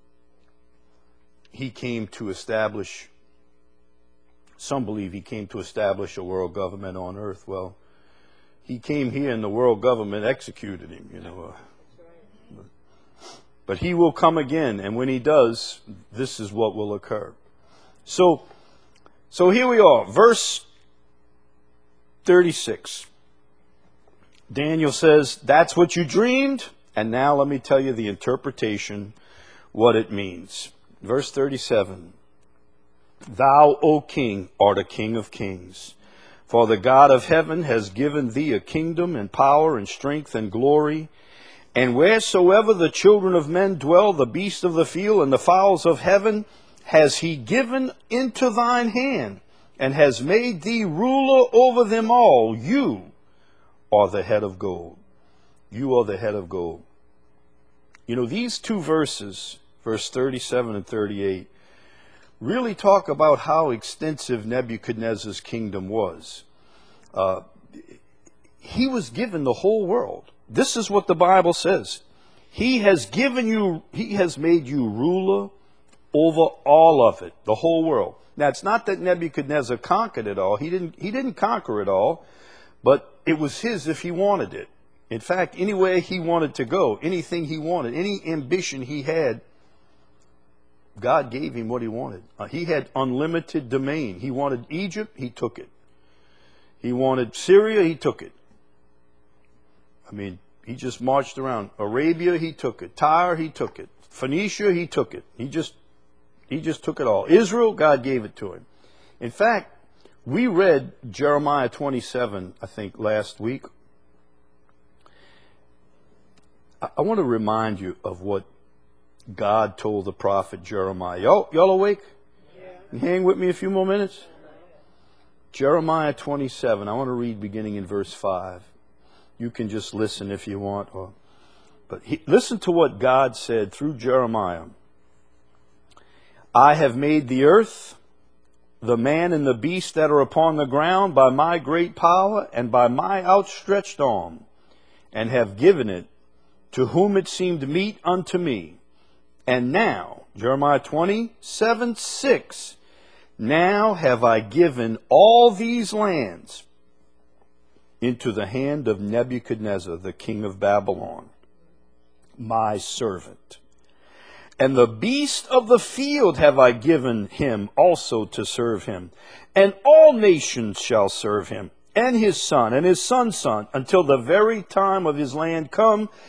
he came to establish, some believe he came to establish a world government on earth. Well, he came here and the world government executed him, you know. Uh, but he will come again, and when he does, this is what will occur. So, so here we are, verse thirty-six. Daniel says, that's what you dreamed, and now let me tell you the interpretation, what it means. Verse thirty-seven, thou, O king, art a king of kings. For the God of heaven has given thee a kingdom and power and strength and glory. And wheresoever the children of men dwell, the beasts of the field and the fowls of heaven, has he given into thine hand, and has made thee ruler over them all. You are the head of gold. You are the head of gold. You know, these two verses, verse thirty-seven and thirty-eight, really talk about how extensive Nebuchadnezzar's kingdom was. Uh, he was given the whole world. This is what the Bible says. He has given you, he has made you ruler over all of it, the whole world. Now, it's not that Nebuchadnezzar conquered it all. He didn't, he didn't conquer it all, but it was his if he wanted it. In fact, anywhere he wanted to go, anything he wanted, any ambition he had, God gave him what he wanted. Uh, he had unlimited domain. He wanted Egypt, he took it. He wanted Syria, he took it. I mean, he just marched around. Arabia, he took it. Tyre, he took it. Phoenicia, he took it. He just, he just took it all. Israel, God gave it to him. In fact, we read Jeremiah twenty-seven, I think, last week. I, I want to remind you of what God told the prophet Jeremiah. Y'all, y'all awake? Yeah. Hang with me a few more minutes. Jeremiah twenty-seven. I want to read beginning in verse five. You can just listen if you want. Or, but he, listen to what God said through Jeremiah. I have made the earth, the man and the beast that are upon the ground, by my great power and by my outstretched arm, and have given it to whom it seemed meet unto me. And now, Jeremiah twenty-seven, six, now have I given all these lands into the hand of Nebuchadnezzar, the king of Babylon, my servant. And the beast of the field have I given him also to serve him. And all nations shall serve him, and his son, and his son's son, until the very time of his land come,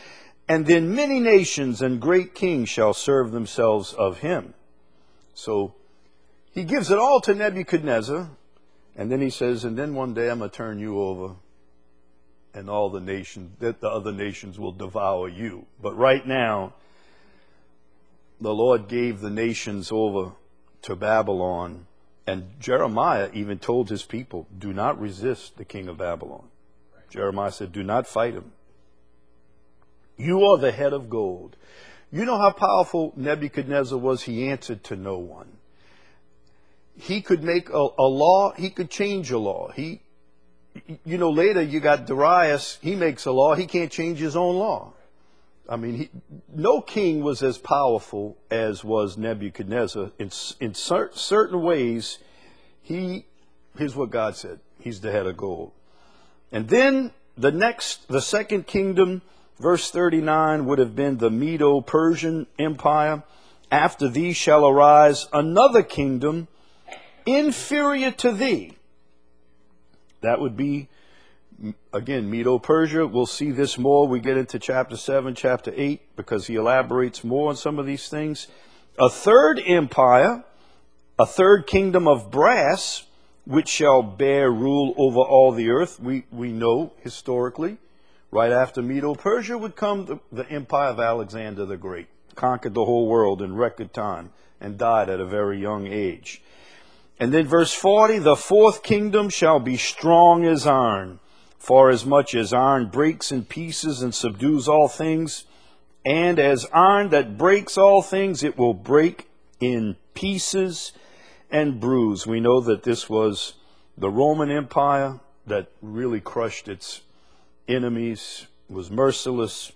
And then many nations and great kings shall serve themselves of him. So he gives it all to Nebuchadnezzar. And then he says, and then one day I'm going to turn you over. And all the nations, that the other nations will devour you. But right now, the Lord gave the nations over to Babylon. And Jeremiah even told his people, do not resist the king of Babylon. Jeremiah said, do not fight him. You are the head of gold. You know how powerful Nebuchadnezzar was? He answered to no one. He could make a, a law. He could change a law. He, you know, later you got Darius. He makes a law. He can't change his own law. I mean, he, no king was as powerful as was Nebuchadnezzar. In, in cer- certain ways, he, here's what God said. He's the head of gold. And then the next, the second kingdom, verse thirty-nine, would have been the Medo-Persian Empire. After thee shall arise another kingdom inferior to thee. That would be, again, Medo-Persia. We'll see this more. We get into chapter seven, chapter eight, because he elaborates more on some of these things. A third empire, a third kingdom of brass, which shall bear rule over all the earth. We, we know historically, right after Medo-Persia would come the, the empire of Alexander the Great, conquered the whole world in record time and died at a very young age. And then verse forty, the fourth kingdom shall be strong as iron, for as much as iron breaks in pieces and subdues all things, and as iron that breaks all things, it will break in pieces and bruise. We know that this was the Roman Empire that really crushed its enemies, was merciless.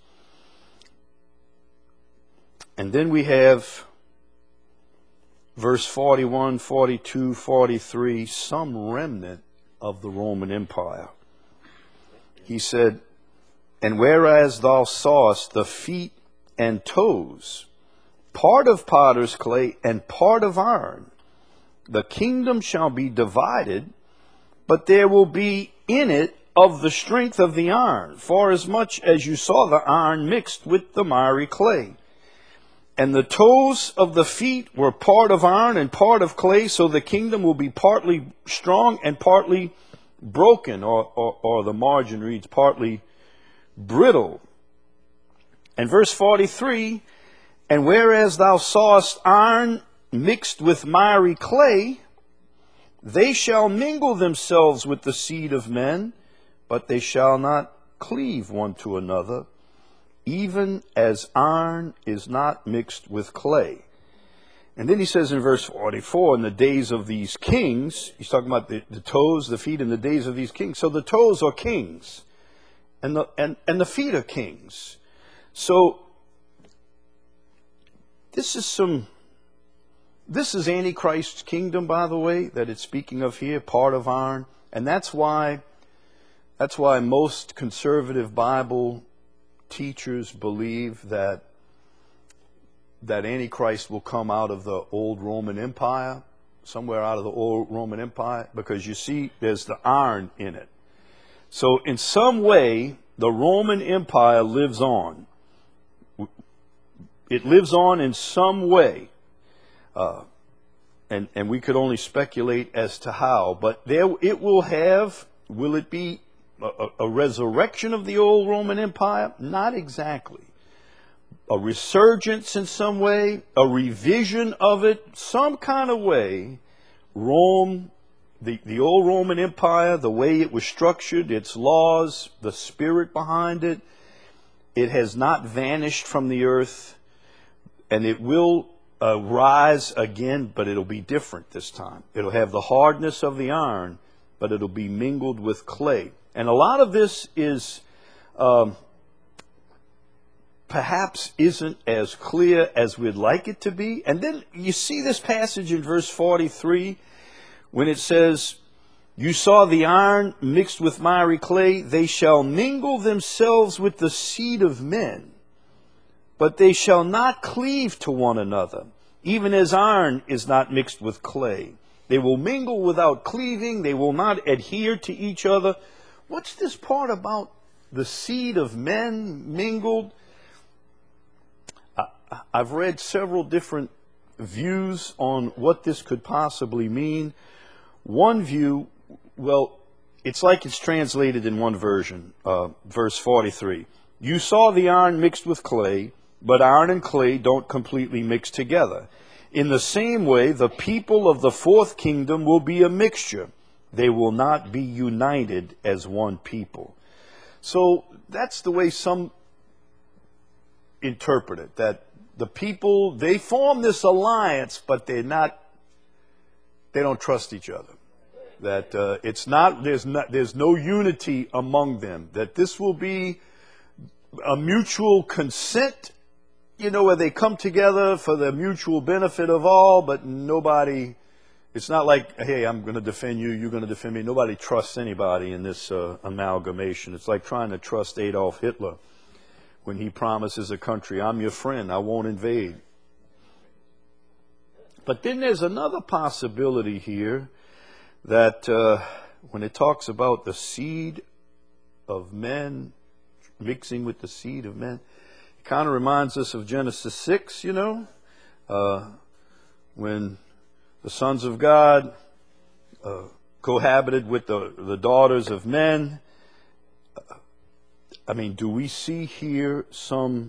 And then we have verse forty-one, forty-two, forty-three, some remnant of the Roman Empire. He said, and whereas thou sawest the feet and toes, part of potter's clay and part of iron, the kingdom shall be divided, but there will be in it of the strength of the iron, for as much as you saw the iron mixed with the miry clay. And the toes of the feet were part of iron and part of clay, so the kingdom will be partly strong and partly broken, or, or, or the margin reads partly brittle. And verse forty-three, and whereas thou sawest iron mixed with miry clay, they shall mingle themselves with the seed of men, but they shall not cleave one to another, even as iron is not mixed with clay. And then he says in verse forty-four, in the days of these kings, he's talking about the, the toes, the feet, in the days of these kings. So the toes are kings, and the, and, and the feet are kings. So this is some... This is Antichrist's kingdom, by the way, that it's speaking of here, part of iron. And that's why, that's why most conservative Bible teachers believe that, that Antichrist will come out of the old Roman Empire, somewhere out of the old Roman Empire, because you see there's the iron in it. So in some way, the Roman Empire lives on. It lives on in some way. Uh, and, and we could only speculate as to how, but there it will have, will it be a, a resurrection of the old Roman Empire? Not exactly. A resurgence in some way, a revision of it, some kind of way. Rome, the, the old Roman Empire, the way it was structured, its laws, the spirit behind it, it has not vanished from the earth, and it will Uh, rise again, but it'll be different this time. It'll have the hardness of the iron, but it'll be mingled with clay. And a lot of this is um, perhaps isn't as clear as we'd like it to be. And then you see this passage in verse forty-three when it says, you saw the iron mixed with miry clay, they shall mingle themselves with the seed of men, but they shall not cleave to one another, even as iron is not mixed with clay. They will mingle without cleaving. They will not adhere to each other. What's this part about the seed of men mingled? I've read several different views on what this could possibly mean. One view, well, it's like it's translated in one version, uh, verse forty-three. You saw the iron mixed with clay, but iron and clay don't completely mix together. In the same way, the people of the fourth kingdom will be a mixture. They will not be united as one people. So that's the way some interpret it, that the people, they form this alliance, but they're not, they don't trust each other. That uh, it's not, there's not, there's no unity among them. That this will be a mutual consent, you know, where they come together for the mutual benefit of all, but nobody, it's not like, hey, I'm going to defend you, you're going to defend me. Nobody trusts anybody in this uh, amalgamation. It's like trying to trust Adolf Hitler when he promises a country, I'm your friend, I won't invade. But then there's another possibility here that uh, when it talks about the seed of men mixing with the seed of men, it kind of reminds us of Genesis six, you know, uh, when the sons of God uh, cohabited with the, the daughters of men. Uh, I mean, do we see here some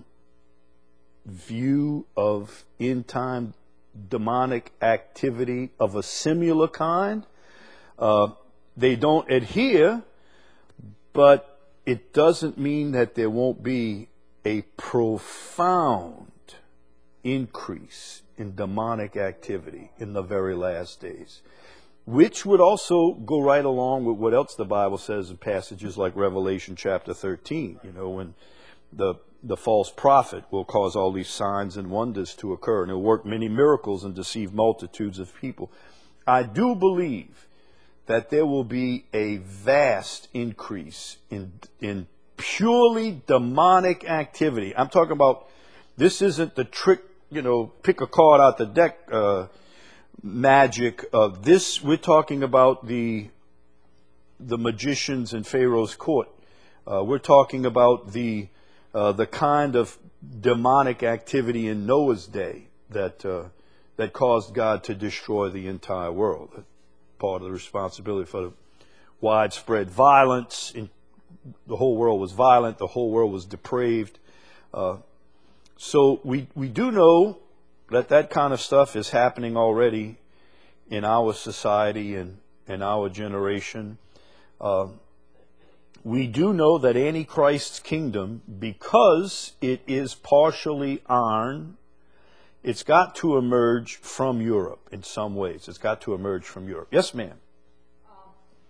view of end time demonic activity of a similar kind? Uh, they don't adhere, but it doesn't mean that there won't be a profound increase in demonic activity in the very last days, which would also go right along with what else the Bible says in passages like Revelation chapter thirteen, you know, when the the false prophet will cause all these signs and wonders to occur, and he'll work many miracles and deceive multitudes of people. I do believe that there will be a vast increase in in purely demonic activity. I'm talking about, this isn't the trick, you know, pick a card out the deck uh, magic of this. We're talking about the the magicians in Pharaoh's court. Uh, we're talking about the uh, the kind of demonic activity in Noah's day that uh, that caused God to destroy the entire world. Part of the responsibility for the widespread violence. In, the whole world was violent. The whole world was depraved. Uh, so we we do know that that kind of stuff is happening already in our society and in our generation. Uh, we do know that Antichrist's kingdom, because it is partially iron, it's got to emerge from Europe in some ways. It's got to emerge from Europe. Yes, ma'am. Um,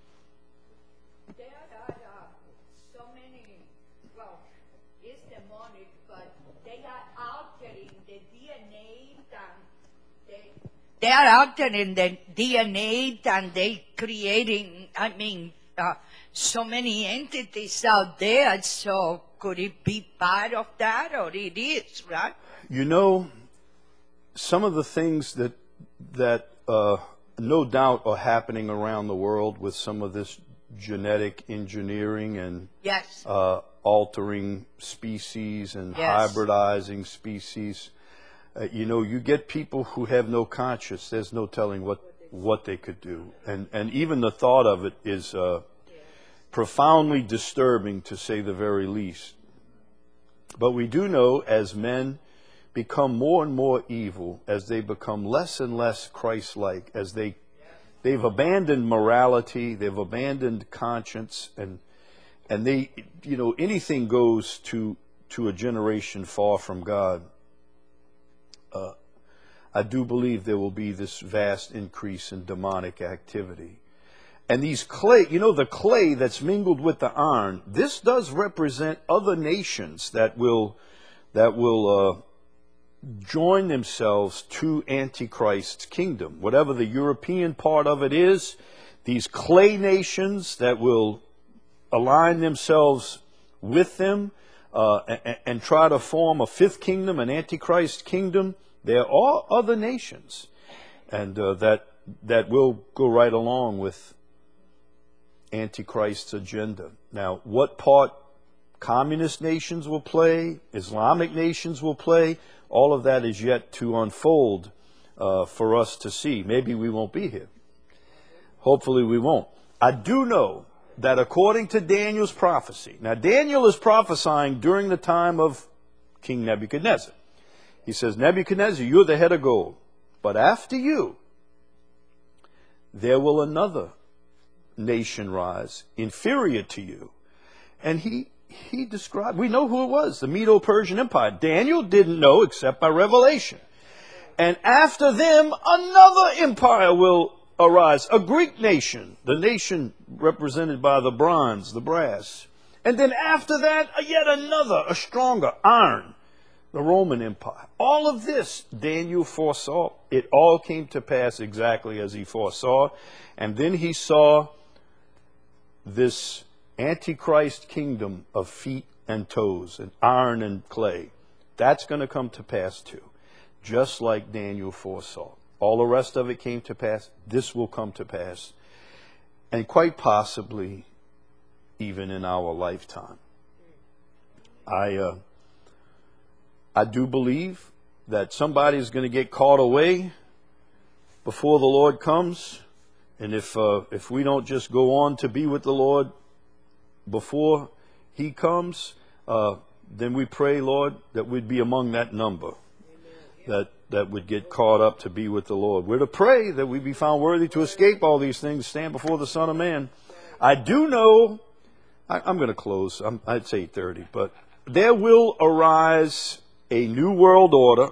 there are uh, so many, well, it's demonic, but they are altering the D N A and they, they are altering the D N A and they creating, I mean, uh, so many entities out there. So could it be part of that, or it is, right? You know, some of the things that that uh, no doubt are happening around the world with some of this genetic engineering and Yes. uh, altering species and Yes. hybridizing species. Uh, you know, you get people who have no conscience. There's no telling what what they could do, and and even the thought of it is uh, profoundly disturbing, to say the very least. But we do know, as men become more and more evil, as they become less and less Christ-like, as they they've abandoned morality, they've abandoned conscience, and and they, you know, anything goes to to a generation far from God. Uh, I do believe there will be this vast increase in demonic activity. And these clay, you know, the clay that's mingled with the iron, this does represent other nations that will that will uh, join themselves to Antichrist's kingdom. Whatever the European part of it is, these clay nations that will align themselves with them uh, and, and try to form a fifth kingdom, an Antichrist kingdom. There are other nations, and uh, that that will go right along with Antichrist's agenda. Now, what part Communist nations will play. Islamic nations will play. All of that is yet to unfold uh, for us to see. Maybe we won't be here. Hopefully we won't. I do know that according to Daniel's prophecy, now Daniel is prophesying during the time of King Nebuchadnezzar. He says, Nebuchadnezzar, you're the head of gold. But after you, there will another nation rise, inferior to you. And he he described, we know who it was, the Medo-Persian Empire. Daniel didn't know except by revelation. And after them, another empire will arise, a Greek nation, the nation represented by the bronze, the brass. And then after that, yet another, a stronger, iron, the Roman Empire. All of this Daniel foresaw. It all came to pass exactly as he foresaw. And then he saw this Antichrist kingdom of feet and toes and iron and clay. That's going to come to pass too, just like Daniel foresaw. All the rest of it came to pass. This will come to pass. And quite possibly even in our lifetime. I uh, I do believe that somebody is going to get caught away before the Lord comes. And if uh, if we don't just go on to be with the Lord before he comes, uh, then we pray, Lord, that we'd be among that number. That that would get caught up to be with the Lord. We're to pray that we be found worthy to escape all these things, stand before the Son of Man. I do know, I, I'm going to close, I'm, I'd say eight thirty, but there will arise a new world order,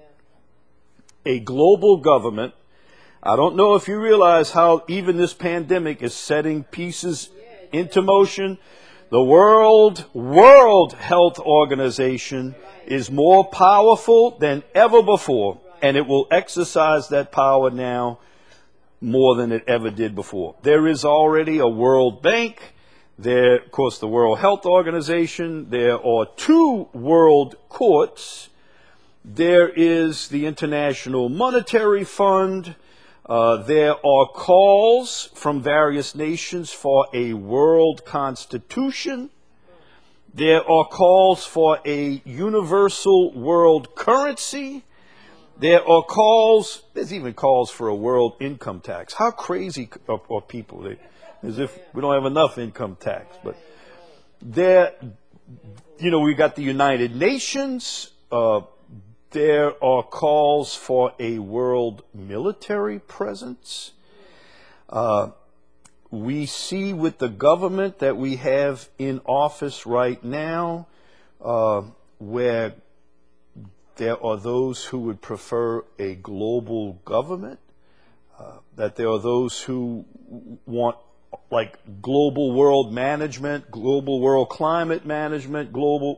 a global government. I don't know if you realize how even this pandemic is setting pieces into motion. The World World Health Organization is more powerful than ever before, and it will exercise that power now more than it ever did before. There is already a World Bank. There, of course, the World Health Organization. There are two world courts. There is the International Monetary Fund. Uh, there are calls from various nations for a world constitution. There are calls for a universal world currency. There are calls, there's even calls for a world income tax. How crazy are, are people? They, as if we don't have enough income tax. But there, you know, we got the United Nations. Uh, There are calls for a world military presence. Uh, we see with the government that we have in office right now, uh, where there are those who would prefer a global government, uh, that there are those who want like global world management, global world climate management, global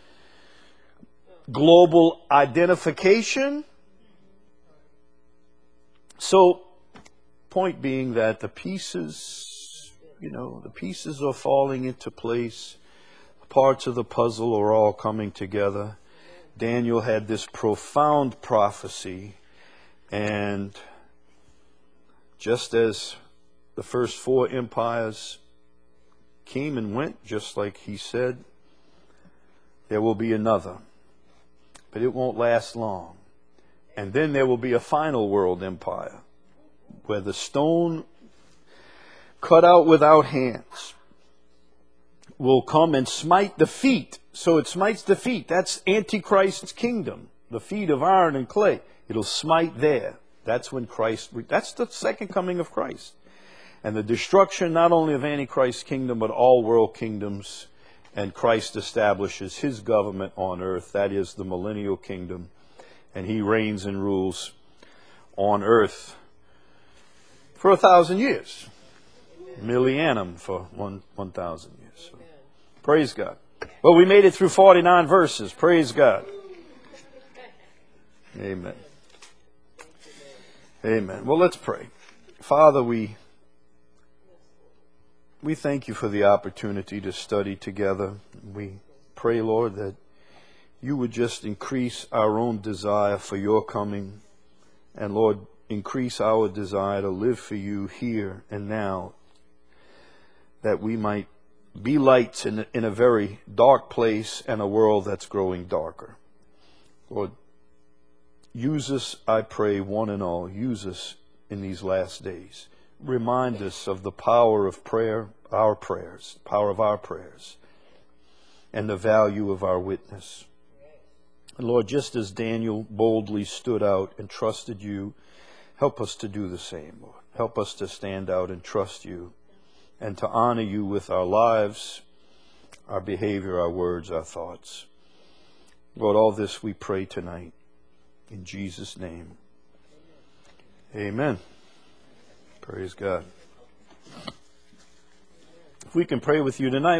global identification. So, point being that the pieces, you know, the pieces are falling into place. Parts of the puzzle are all coming together. Daniel had this profound prophecy, and just as the first four empires came and went, just like he said, there will be another. But it won't last long. And then there will be a final world empire where the stone cut out without hands will come and smite the feet. So it smites the feet. That's Antichrist's kingdom, the feet of iron and clay. It'll smite there. That's when Christ, that's the second coming of Christ. And the destruction not only of Antichrist's kingdom, but all world kingdoms. And Christ establishes his government on earth. That is the millennial kingdom. And he reigns and rules on earth for a thousand years. Millennium for one, one thousand years. So, praise God. Well, we made it through forty-nine verses. Praise God. Amen. Amen. Well, let's pray. Father, we... We thank you for the opportunity to study together. We pray, Lord, that you would just increase our own desire for your coming. And, Lord, increase our desire to live for you here and now, that we might be lights in, in a very dark place and a world that's growing darker. Lord, use us, I pray, one and all. Use us in these last days. Remind us of the power of prayer, our prayers, the power of our prayers, and the value of our witness. And Lord, just as Daniel boldly stood out and trusted you, help us to do the same, Lord. Help us to stand out and trust you and to honor you with our lives, our behavior, our words, our thoughts. Lord, all this we pray tonight in Jesus' name. Amen. Praise God. If we can pray with you tonight.